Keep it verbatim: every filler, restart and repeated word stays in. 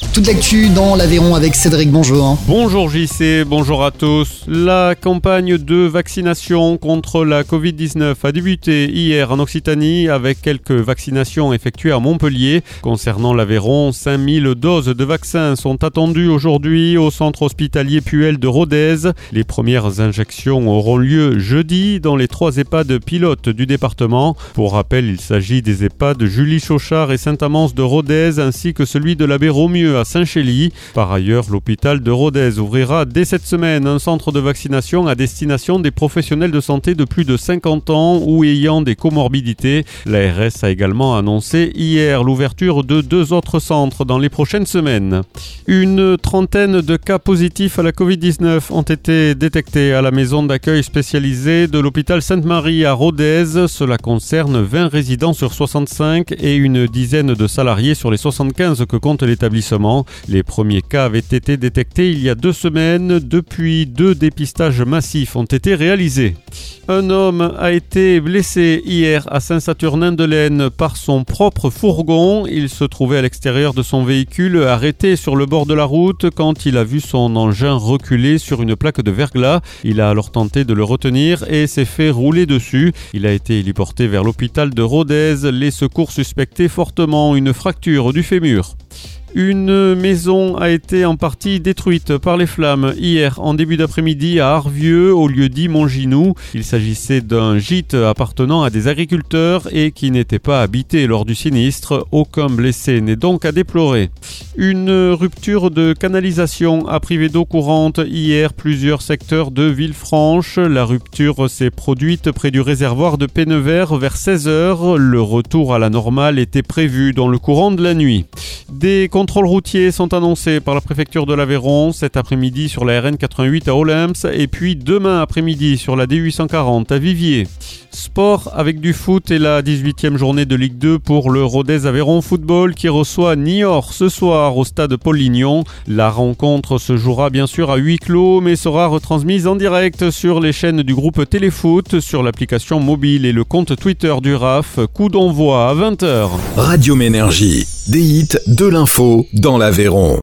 Toute l'actu dans l'Aveyron avec Cédric, bonjour. Bonjour J C, bonjour à tous. La campagne de vaccination contre la covid dix-neuf a débuté hier en Occitanie avec quelques vaccinations effectuées à Montpellier. Concernant l'Aveyron, cinq mille doses de vaccins sont attendues aujourd'hui au centre hospitalier Puel de Rodez. Les premières injections auront lieu jeudi dans les trois EHPAD pilotes du département. Pour rappel, il s'agit des EHPAD Julie Chauchard et Saint-Amance de Rodez ainsi que celui de l'abbé Romieux à Saint-Chély. Par ailleurs, l'hôpital de Rodez ouvrira dès cette semaine un centre de vaccination à destination des professionnels de santé de plus de cinquante ans ou ayant des comorbidités. L'A R S a également annoncé hier l'ouverture de deux autres centres dans les prochaines semaines. Une trentaine de cas positifs à la covid dix-neuf ont été détectés à la maison d'accueil spécialisée de l'hôpital Sainte-Marie à Rodez. Cela concerne vingt résidents sur soixante-cinq et une dizaine de salariés sur les soixante-quinze que compte l'établissement. Les premiers cas avaient été détectés il y a deux semaines. Depuis, deux dépistages massifs ont été réalisés. Un homme a été blessé hier à Saint-Saturnin-de-Laine par son propre fourgon. Il se trouvait à l'extérieur de son véhicule, arrêté sur le bord de la route quand il a vu son engin reculer sur une plaque de verglas. Il a alors tenté de le retenir et s'est fait rouler dessus. Il a été héliporté vers l'hôpital de Rodez. Les secours suspectaient fortement une fracture du fémur. Une maison a été en partie détruite par les flammes hier en début d'après-midi à Arvieux, au lieu-dit Montginou. Il s'agissait d'un gîte appartenant à des agriculteurs et qui n'était pas habité lors du sinistre. Aucun blessé n'est donc à déplorer. Une rupture de canalisation a privé d'eau courante hier plusieurs secteurs de Villefranche. La rupture s'est produite près du réservoir de Pennevert vers seize heures. Le retour à la normale était prévu dans le courant de la nuit. Des contrôles routiers sont annoncés par la préfecture de l'Aveyron cet après-midi sur la R N quatre-vingt-huit à Olympe et puis demain après-midi sur la D huit cent quarante à Viviers. Sport avec du foot et la dix-huitième journée de Ligue deux pour le Rodez Aveyron Football qui reçoit Niort ce soir au stade Paul-Lignon. La rencontre se jouera bien sûr à huis clos mais sera retransmise en direct sur les chaînes du groupe Téléfoot, sur l'application mobile et le compte Twitter du R A F. Coup d'envoi à vingt heures. Radio Ménergie, des hits, de l'info dans l'Aveyron.